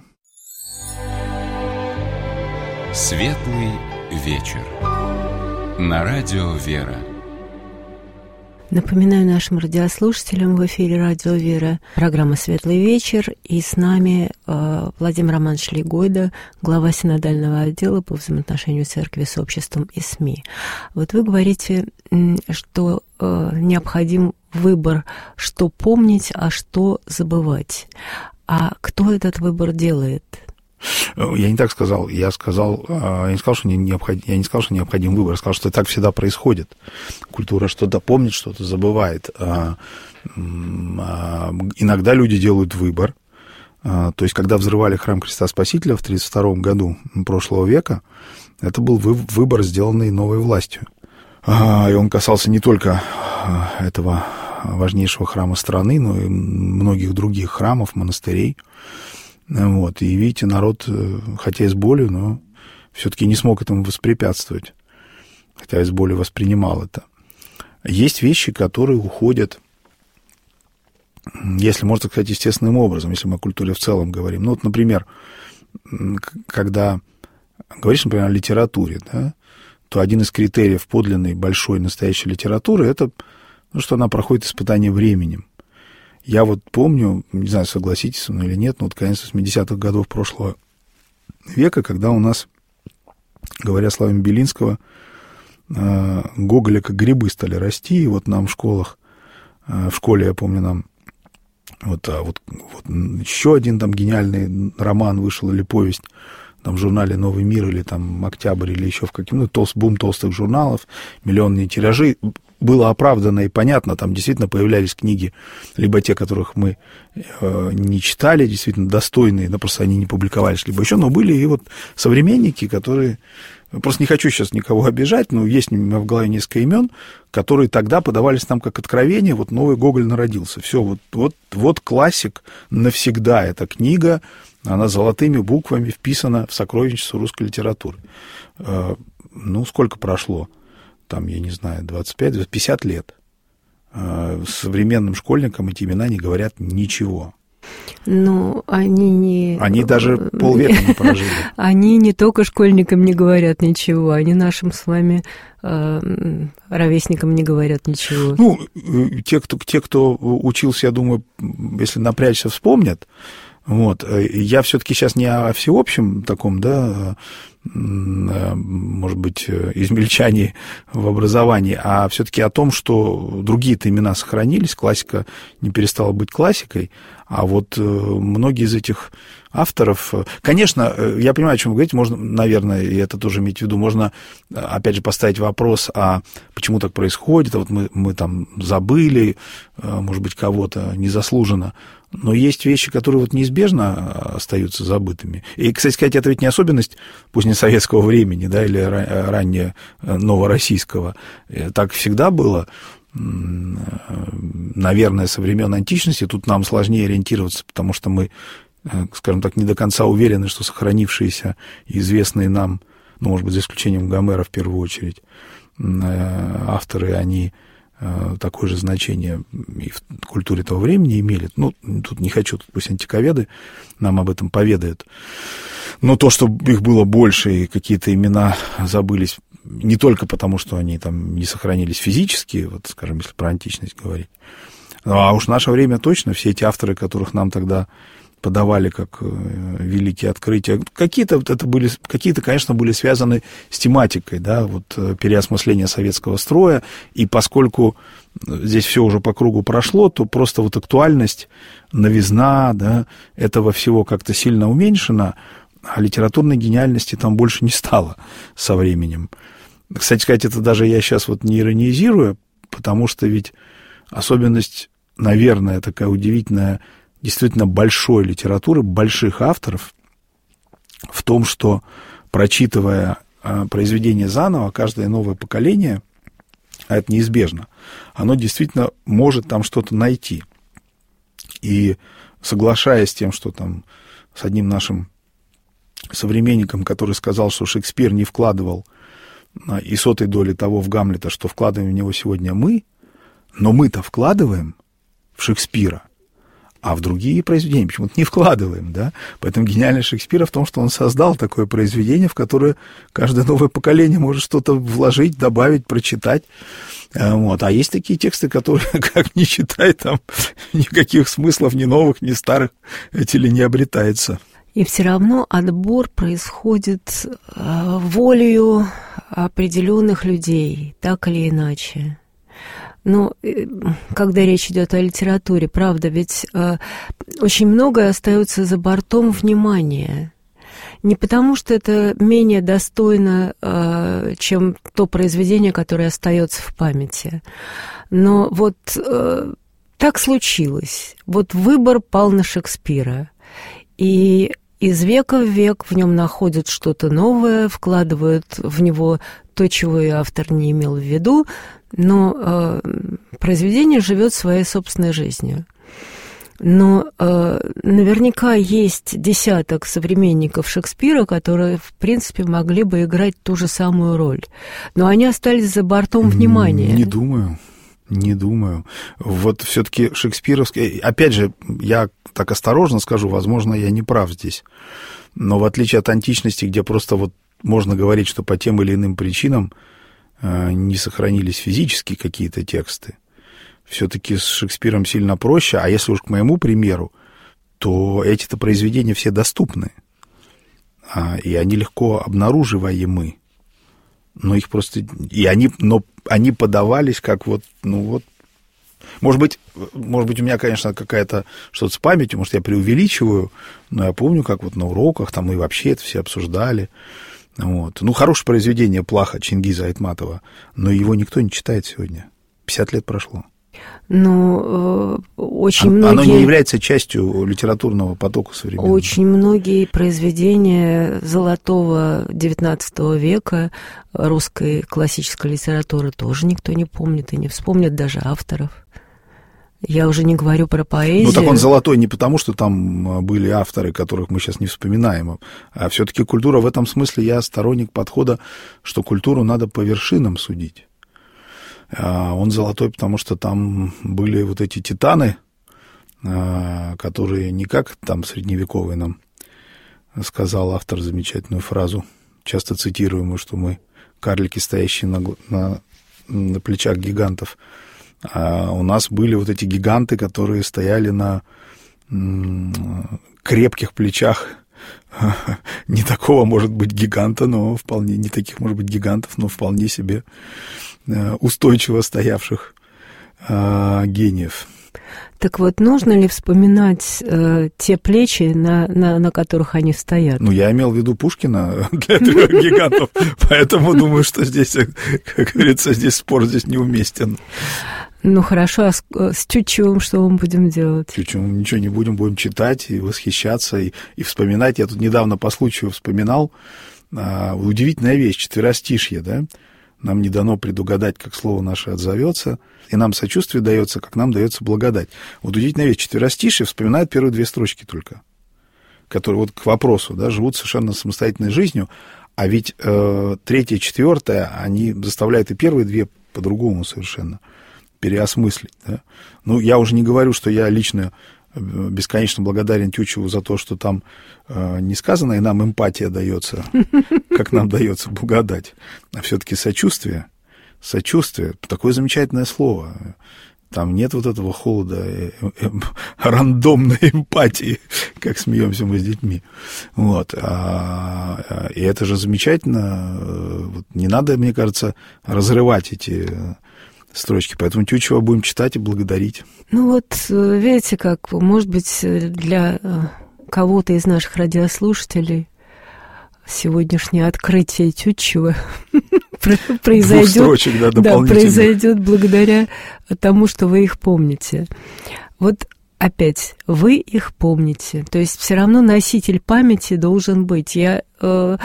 Speaker 1: Светлый вечер. На радио «Вера».
Speaker 2: Напоминаю нашим радиослушателям, в эфире радио «Вера» программа «Светлый вечер», и с нами Владимир Романович Лейгойда, глава синодального отдела по взаимоотношению церкви с обществом и СМИ. Вот вы говорите, что необходим выбор, что помнить, а что забывать. А кто этот выбор делает?
Speaker 3: Я не так сказал. Я не сказал, что необходим выбор. Я сказал, что так всегда происходит. Культура что-то помнит, что-то забывает. Иногда люди делают выбор. То есть, когда взрывали храм Христа Спасителя в 1932 году прошлого века, это был выбор, сделанный новой властью. И он касался не только этого важнейшего храма страны, но и многих других храмов, монастырей. Вот, и видите, народ, хотя и с болью, но все-таки не смог этому воспрепятствовать, хотя и с болью воспринимал это. Есть вещи, которые уходят, если можно сказать, естественным образом, если мы о культуре в целом говорим. Ну, вот, например, когда говоришь, например, о литературе, да, то один из критериев подлинной, большой, настоящей литературы — это, что она проходит испытание временем. Я вот помню, не знаю, согласитесь со мной или нет, но вот конец 80-х годов прошлого века, когда у нас, говоря словами Белинского, Гоголя как грибы стали расти, и вот нам в школах, в школе, я помню, нам вот еще один там гениальный роман вышел или повесть, там в журнале «Новый мир» или там «Октябрь» или еще в каком-то бум толстых журналов, миллионные тиражи. Было оправдано и понятно, там действительно появлялись книги, либо те, которых мы не читали, действительно достойные, но просто они не публиковались, либо еще, но были и вот современники, которые... Просто не хочу сейчас никого обижать, но есть у меня в голове несколько имен, которые тогда подавались нам как откровение, вот новый Гоголь народился. Все, вот классик навсегда, эта книга, она золотыми буквами вписана в сокровищницу русской литературы. Ну, сколько прошло? Там, я не знаю, 25-50 лет. Современным школьникам эти имена не говорят ничего.
Speaker 2: Ну, они
Speaker 3: даже полвека не прожили.
Speaker 2: Они не только школьникам не говорят ничего, они нашим с вами ровесникам не говорят ничего.
Speaker 3: Ну, те, кто учился, я думаю, если напрячься, вспомнят. Вот. Я все-таки сейчас не о всеобщем таком, да, может быть, измельчании в образовании, а все-таки о том, что другие-то имена сохранились, классика не перестала быть классикой, а вот многие из этих авторов... Конечно, я понимаю, о чем вы говорите, можно, наверное, и это тоже иметь в виду, можно, опять же, поставить вопрос, а почему так происходит, а вот мы там забыли, может быть, кого-то незаслуженно, но есть вещи, которые вот неизбежно остаются забытыми. И, кстати сказать, это ведь не особенность позднесоветского времени, да, или ранее новороссийского. Так всегда было. Наверное, со времен античности тут нам сложнее ориентироваться, потому что мы, скажем так, не до конца уверены, что сохранившиеся и известные нам, ну, может быть, за исключением Гомера в первую очередь, авторы, они такое же значение и в культуре того времени имели. Ну, тут не хочу, тут пусть антиковеды нам об этом поведают. Но то, что их было больше, и какие-то имена забылись, не только потому, что они там не сохранились физически, вот, скажем, если про античность говорить, а уж в наше время точно все эти авторы, которых нам тогда подавали как великие открытия. Какие-то, конечно, были связаны с тематикой, да, вот переосмысления советского строя, и поскольку здесь все уже по кругу прошло, то просто вот актуальность, новизна, да, этого всего как-то сильно уменьшена, а литературной гениальности там больше не стало со временем. Кстати сказать, это даже я сейчас вот не иронизирую, потому что ведь особенность, наверное, такая удивительная, действительно большой литературы, больших авторов, в том, что, прочитывая произведение заново, каждое новое поколение, а это неизбежно, оно действительно может там что-то найти. И соглашаясь с тем, что там с одним нашим современником, который сказал, что Шекспир не вкладывал и сотой доли того в Гамлета, что вкладываем в него сегодня мы, но мы-то вкладываем в Шекспира, а в другие произведения почему-то не вкладываем, да? Поэтому гениальность Шекспира в том, что он создал такое произведение, в которое каждое новое поколение может что-то вложить, добавить, прочитать. Вот. А есть такие тексты, которые, как ни читай, там никаких смыслов ни новых, ни старых не обретается.
Speaker 2: И все равно отбор происходит волею определенных людей, так или иначе. Но когда речь идет о литературе, правда, ведь очень многое остается за бортом внимания. Не потому, что это менее достойно, чем то произведение, которое остается в памяти. Но вот так случилось. Вот выбор пал на Шекспира. И из века в век в нем находят что-то новое, вкладывают в него то, чего и автор не имел в виду, но произведение живет своей собственной жизнью. Но наверняка есть десяток современников Шекспира, которые, в принципе, могли бы играть ту же самую роль. Но они остались за бортом внимания.
Speaker 3: Не думаю. Вот все-таки шекспировский... Опять же, я так осторожно скажу, возможно, я не прав здесь. Но в отличие от античности, где просто вот можно говорить, что по тем или иным причинам не сохранились физически какие-то тексты, все-таки с Шекспиром сильно проще. А если уж к моему примеру, то эти-то произведения все доступны. И они легко обнаруживаемы. Но их просто... Но они подавались как вот... Может быть, у меня, конечно, какая-то что-то с памятью, может, я преувеличиваю, но я помню, как вот на уроках там и вообще это все обсуждали. Вот. Хорошее произведение «Плаха» Чингиза Айтматова, но его никто не читает сегодня. 50 лет прошло.
Speaker 2: Очень многие...
Speaker 3: Оно не является частью литературного потока современного.
Speaker 2: Очень многие произведения золотого XIX века русской классической литературы тоже никто не помнит и не вспомнит даже авторов. Я уже не говорю про поэзию.
Speaker 3: Так он золотой не потому, что там были авторы, которых мы сейчас не вспоминаем, а все-таки культура в этом смысле, я сторонник подхода, что культуру надо по вершинам судить. Он золотой, потому что там были вот эти титаны, которые не как там средневековый нам сказал автор замечательную фразу, часто цитируемую, что мы карлики, стоящие на плечах гигантов. А у нас были вот эти гиганты, которые стояли на крепких плечах не такого, может быть, гиганта, но вполне, не таких, может быть, гигантов, но вполне себе устойчиво стоявших гениев.
Speaker 2: Так вот, нужно ли вспоминать те плечи, на которых они стоят?
Speaker 3: Я имел в виду Пушкина для 3 гигантов, поэтому думаю, что здесь, как говорится, здесь спор здесь неуместен.
Speaker 2: Хорошо, а с Тютчевым что мы будем делать?
Speaker 3: С Тютчевым ничего не будем читать и восхищаться, и вспоминать. Я тут недавно по случаю вспоминал удивительная вещь, четверостишье, да? Нам не дано предугадать, как слово наше отзовется, и нам сочувствие дается, как нам дается благодать. Вот удивительная вещь, четверостишье вспоминают первые 2 строчки только, которые вот к вопросу, да, живут совершенно самостоятельной жизнью, а ведь 3-я, 4-я, они заставляют и первые 2 по-другому совершенно переосмыслить. Да? Я уже не говорю, что я лично бесконечно благодарен Тютчеву за то, что там не сказано, и нам эмпатия дается, как нам дается благодать, а все-таки сочувствие, такое замечательное слово. Там нет вот этого холода, рандомной эмпатии, как смеемся мы с детьми. Вот. И это же замечательно. Вот не надо, мне кажется, разрывать эти строчки. Поэтому Тютчева будем читать и благодарить.
Speaker 2: Ну вот, видите, как, может быть, для кого-то из наших радиослушателей сегодняшнее открытие Тютчева произойдет благодаря тому, что вы их помните. Вот опять, вы их помните. То есть все равно носитель памяти должен быть. Я все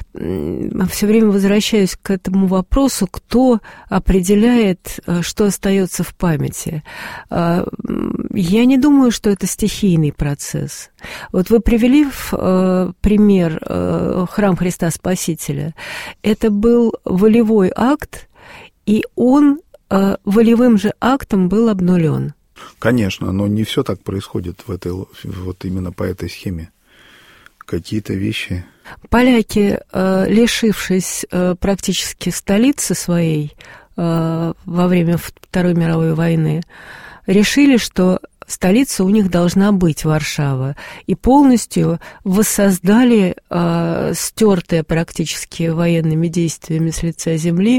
Speaker 2: время возвращаюсь к этому вопросу, кто определяет, что остается в памяти. Я не думаю, что это стихийный процесс. Вот вы привели в пример храм Христа Спасителя. Это был волевой акт, и он волевым же актом был обнулен.
Speaker 3: Конечно, но не все так происходит вот именно по этой схеме. Какие-то вещи.
Speaker 2: Поляки, лишившись практически столицы своей во время Второй мировой войны, решили, что столица у них должна быть Варшава, и полностью воссоздали стертое практически военными действиями с лица земли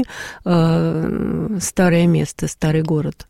Speaker 2: старое место, старый город.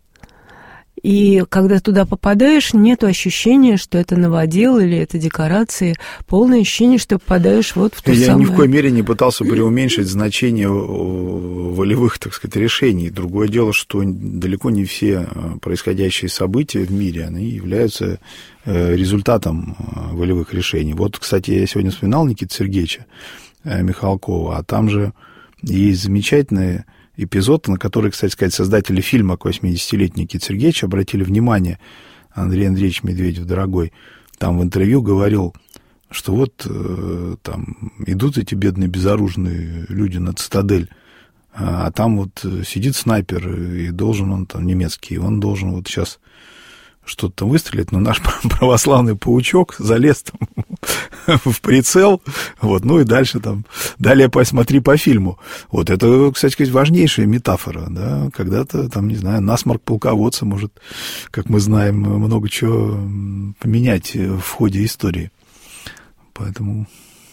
Speaker 2: И когда туда попадаешь, нет ощущения, что это новодел или это декорации. Полное ощущение, что попадаешь вот в то самое.
Speaker 3: Я ни в коей мере не пытался преуменьшить значение волевых, так сказать, решений. Другое дело, что далеко не все происходящие события в мире, они являются результатом волевых решений. Вот, кстати, я сегодня вспоминал Никиту Сергеевича Михалкова, а там же есть замечательные эпизод, на который, кстати сказать, создатели фильма к 80-летию Никиты Сергеевича обратили внимание, Андрей Андреевич Медведев, дорогой, там в интервью говорил, что вот там идут эти бедные безоружные люди на цитадель, а там вот сидит снайпер, и должен он там немецкий, он должен вот сейчас что-то там выстрелить, но наш православный паучок залез там в прицел, вот, ну и дальше там, далее посмотри по фильму. Вот это, кстати сказать, важнейшая метафора, да, когда-то там, не знаю, насморк полководца может, как мы знаем, много чего поменять в ходе истории. Поэтому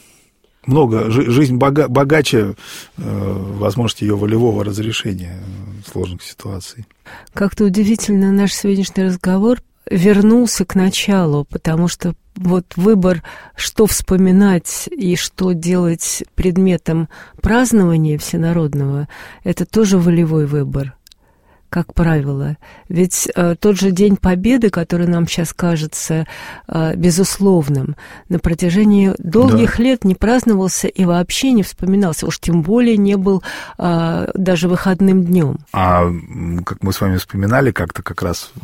Speaker 3: много, жизнь богаче возможности ее волевого разрешения сложных ситуаций.
Speaker 2: Как-то удивительно наш сегодняшний разговор вернулся к началу, потому что вот выбор, что вспоминать и что делать предметом празднования всенародного, это тоже волевой выбор, как правило. Ведь тот же День Победы, который нам сейчас кажется безусловным, на протяжении долгих лет не праздновался и вообще не вспоминался, уж тем более не был даже выходным днем.
Speaker 3: А как мы с вами вспоминали как-то как раз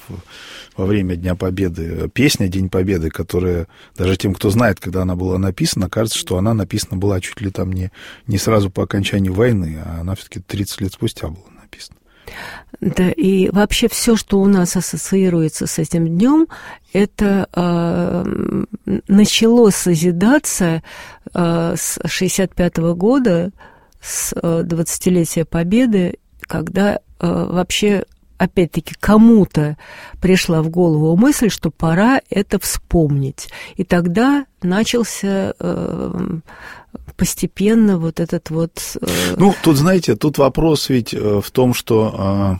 Speaker 3: во время Дня Победы, песня «День Победы», которая даже тем, кто знает, когда она была написана, кажется, что она написана была чуть ли там не сразу по окончании войны, а она все-таки 30 лет спустя была написана.
Speaker 2: Да, и вообще все, что у нас ассоциируется с этим днем, это начало созидаться с 1965 года, с 20-летия Победы, когда вообще, опять-таки, кому-то пришла в голову мысль, что пора это вспомнить. И тогда начался постепенно вот этот вот...
Speaker 3: Ну, тут, знаете, тут вопрос ведь в том, что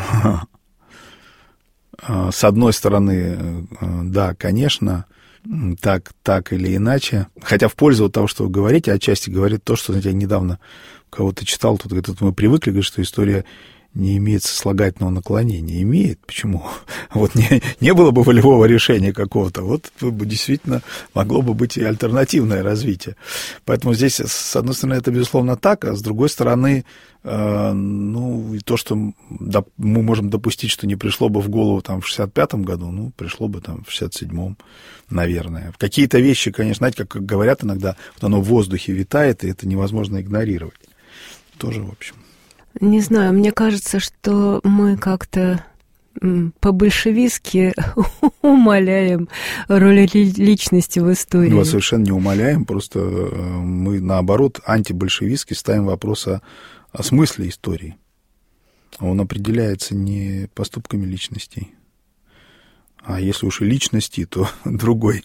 Speaker 3: с одной стороны, да, конечно, так или иначе, хотя в пользу того, что вы говорите, отчасти говорит то, что, знаете, я недавно кого-то читал, тут говорит, мы привыкли, говорит, что история не имеет сослагательного наклонения. Имеет. Почему? Вот не было бы волевого решения какого-то. Вот действительно могло бы быть и альтернативное развитие. Поэтому здесь, с одной стороны, это, безусловно, так, а с другой стороны, ну, и то, что мы можем допустить, что не пришло бы в голову там в 65-м году, ну, пришло бы там в 67-м, наверное. Какие-то вещи, конечно, знаете, как говорят иногда, вот оно в воздухе витает, и это невозможно игнорировать. Тоже, в общем.
Speaker 2: Не знаю, мне кажется, что мы как-то по-большевистски умаляем роль личности в истории.
Speaker 3: Мы совершенно не умаляем, просто мы, наоборот, антибольшевистски ставим вопрос о смысле истории. он определяется не поступками личностей, а если уж и личности, то другой.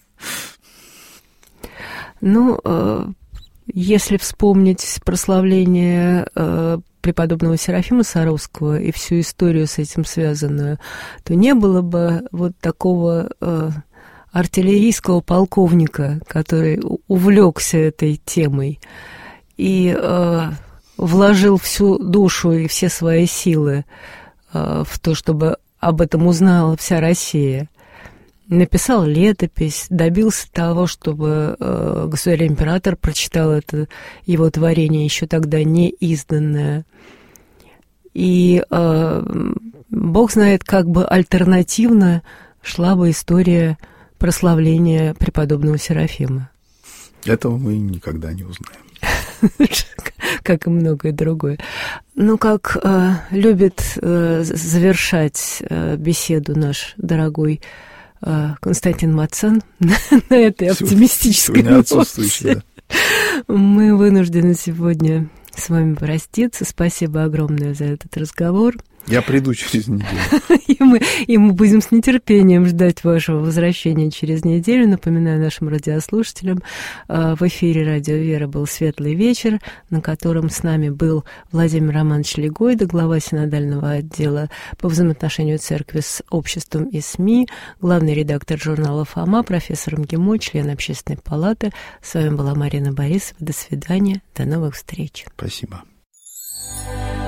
Speaker 2: Ну, если вспомнить прославление преподобного Серафима Саровского и всю историю с этим связанную, то не было бы вот такого артиллерийского полковника, который увлекся этой темой и вложил всю душу и все свои силы в то, чтобы об этом узнала вся Россия. Написал летопись, добился того, чтобы государь-император прочитал это его творение, еще тогда не изданное. И Бог знает, как бы альтернативно шла бы история прославления преподобного Серафима.
Speaker 3: Этого мы никогда не узнаем.
Speaker 2: Как и многое другое. Ну, как любит завершать беседу наш дорогой Константин Мацан на этой оптимистической ноте. Мы вынуждены сегодня с вами проститься. Спасибо огромное за этот разговор.
Speaker 3: Я приду через неделю.
Speaker 2: И мы будем с нетерпением ждать вашего возвращения через неделю. Напоминаю нашим радиослушателям, в эфире «Радио Вера» был «Светлый вечер», на котором с нами был Владимир Романович Легойда, глава синодального отдела по взаимоотношению церкви с обществом и СМИ, главный редактор журнала «Фома», профессор МГИМО, член Общественной палаты. С вами была Марина Борисова. До свидания. До новых встреч.
Speaker 3: Спасибо.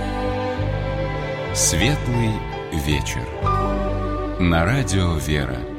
Speaker 1: Светлый вечер. На радио «Вера».